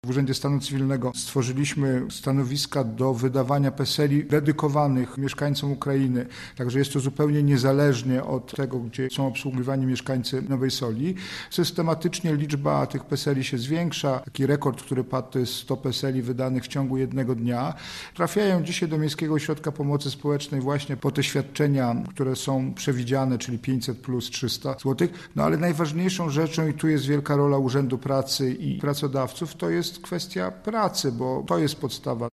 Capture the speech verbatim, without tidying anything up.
W Urzędzie Stanu Cywilnego stworzyliśmy stanowiska do wydawania PESEL-i dedykowanych mieszkańcom Ukrainy, także jest to zupełnie niezależnie od tego, gdzie są obsługiwani mieszkańcy Nowej Soli. Systematycznie liczba tych PESEL-i się zwiększa. Taki rekord, który padł, to jest sto PESEL-i wydanych w ciągu jednego dnia. Trafiają dzisiaj do Miejskiego Ośrodka Pomocy Społecznej właśnie po te świadczenia, które są przewidziane, czyli pięćset plus trzysta złotych. No ale najważniejszą rzeczą, i tu jest wielka rola Urzędu Pracy i pracodawców, to jest kwestia pracy, bo to jest podstawa.